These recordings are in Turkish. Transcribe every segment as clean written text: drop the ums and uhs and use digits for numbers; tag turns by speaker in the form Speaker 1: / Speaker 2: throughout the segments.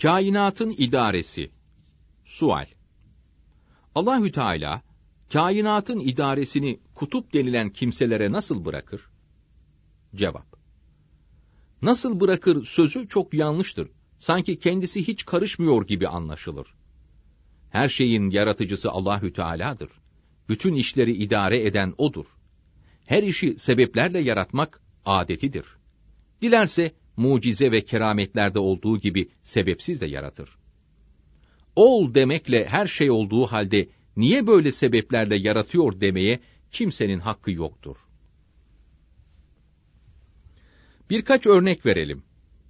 Speaker 1: Kainatın idaresi. Sual. Allahü Teala kainatın idaresini kutup denilen kimselere nasıl bırakır? Cevap. Nasıl bırakır sözü çok yanlıştır. Sanki kendisi hiç karışmıyor gibi anlaşılır. Her şeyin yaratıcısı Allahü Teala'dır. Bütün işleri idare eden O'dur. Her işi sebeplerle yaratmak adetidir. Dilerse mucize ve kerametlerde olduğu gibi sebepsiz de yaratır. Ol demekle her şey olduğu halde niye böyle sebeplerle yaratıyor demeye kimsenin hakkı yoktur. Birkaç örnek verelim.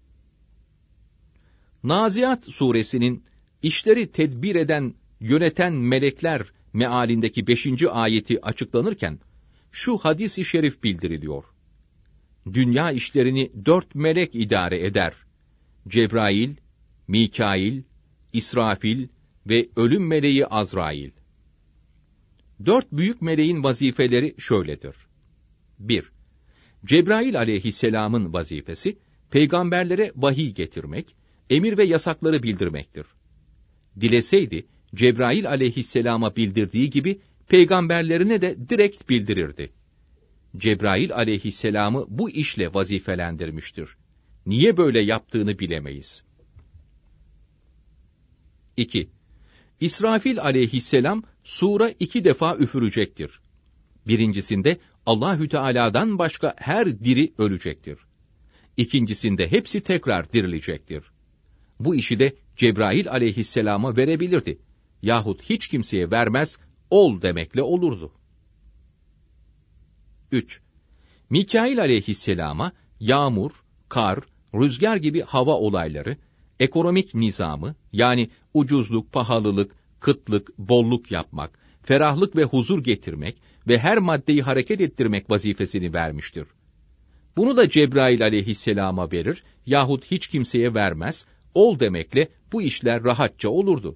Speaker 1: Naziat suresinin işleri tedbir eden, yöneten melekler mealindeki 5. ayeti açıklanırken şu hadis-i şerif bildiriliyor. Dünya işlerini 4 melek idare eder. Cebrail, Mikail, İsrafil ve ölüm meleği Azrail. 4 büyük meleğin vazifeleri şöyledir. 1. Cebrail aleyhisselamın vazifesi, peygamberlere vahiy getirmek, emir ve yasakları bildirmektir. Dileseydi, Cebrail aleyhisselama bildirdiği gibi, peygamberlerine de direkt bildirirdi. Cebrail aleyhisselamı bu işle vazifelendirmiştir. Niye böyle yaptığını bilemeyiz. 2. İsrafil aleyhisselam, sura 2 defa üfürecektir. Birincisinde, Allahü Teala'dan başka her diri ölecektir. İkincisinde hepsi tekrar dirilecektir. Bu işi de Cebrail aleyhisselama verebilirdi. Yahut hiç kimseye vermez, ol demekle olurdu. 3. Mikail aleyhisselama, yağmur, kar, rüzgar gibi hava olayları, ekonomik nizamı, yani ucuzluk, pahalılık, kıtlık, bolluk yapmak, ferahlık ve huzur getirmek ve her maddeyi hareket ettirmek vazifesini vermiştir. Bunu da Cebrail aleyhisselama verir yahut hiç kimseye vermez, ol demekle bu işler rahatça olurdu.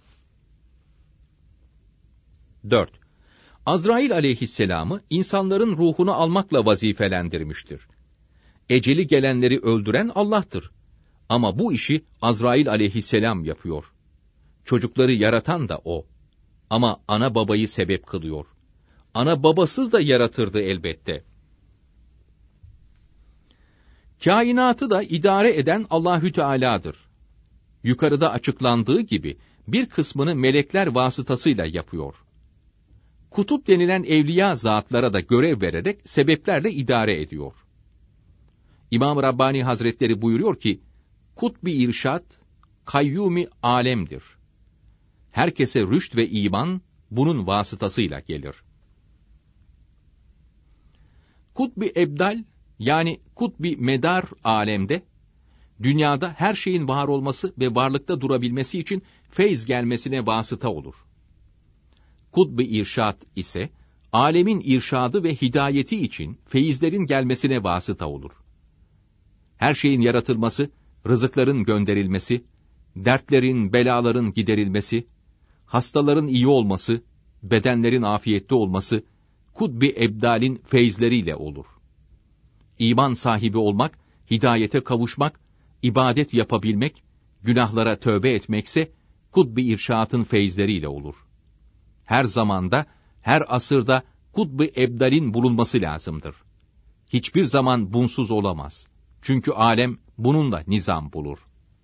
Speaker 1: 4. Azrail aleyhisselamı insanların ruhunu almakla vazifelendirmiştir. Eceli gelenleri öldüren Allah'tır. Ama bu işi Azrail aleyhisselam yapıyor. Çocukları yaratan da O. Ama ana babayı sebep kılıyor. Ana babasız da yaratırdı elbette. Kainatı da idare eden Allahü Teala'dır. Yukarıda açıklandığı gibi bir kısmını melekler vasıtasıyla yapıyor. Kutup denilen evliya zatlara da görev vererek sebeplerle idare ediyor. İmam Rabbani Hazretleri buyuruyor ki, Kutb-i irşad, kayyum-i alemdir. Herkese rüşt ve iman bunun vasıtasıyla gelir. Kutb-i ebdal, yani kutb-i medar alemde, dünyada her şeyin var olması ve varlıkta durabilmesi için feyz gelmesine vasıta olur. Kutb-i irşad ise, alemin irşadı ve hidayeti için feyizlerin gelmesine vasıta olur. Her şeyin yaratılması, rızıkların gönderilmesi, dertlerin, belaların giderilmesi, hastaların iyi olması, bedenlerin afiyette olması, Kutb-i ebdalin feyizleriyle olur. İman sahibi olmak, hidayete kavuşmak, ibadet yapabilmek, günahlara tövbe etmekse, Kutb-i irşatın feyizleriyle olur. Her zamanda, her asırda Kutb-i ebdalin bulunması lazımdır. Hiçbir zaman bunsuz olamaz. Çünkü alem bununla nizam bulur.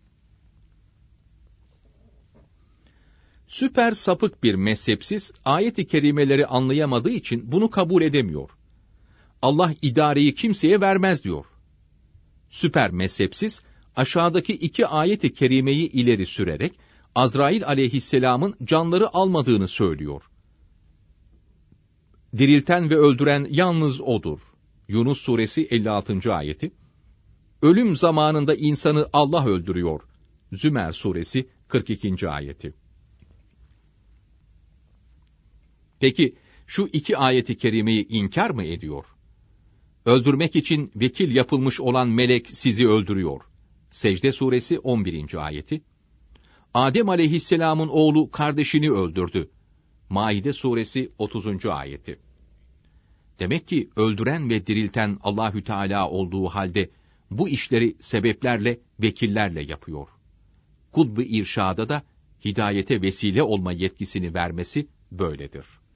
Speaker 1: Süper sapık bir mezhepsiz, ayet-i kerimeleri anlayamadığı için bunu kabul edemiyor. Allah idareyi kimseye vermez diyor. Süper mezhepsiz, aşağıdaki 2 ayet-i kerimeyi ileri sürerek, Azrail aleyhisselamın canları almadığını söylüyor. Dirilten ve öldüren yalnız O'dur. Yunus suresi 56. ayeti. Ölüm zamanında insanı Allah öldürüyor. Zümer suresi 42. ayeti. Peki, şu 2 ayet-i kerimeyi inkar mı ediyor? Öldürmek için vekil yapılmış olan melek sizi öldürüyor. Secde suresi 11. ayeti. Adem aleyhisselamın oğlu kardeşini öldürdü. Maide suresi 30. ayeti. Demek ki öldüren ve dirilten Allahü Teala olduğu halde bu işleri sebeplerle, vekillerle yapıyor. kutb-i irşada da hidayete vesile olma yetkisini vermesi böyledir.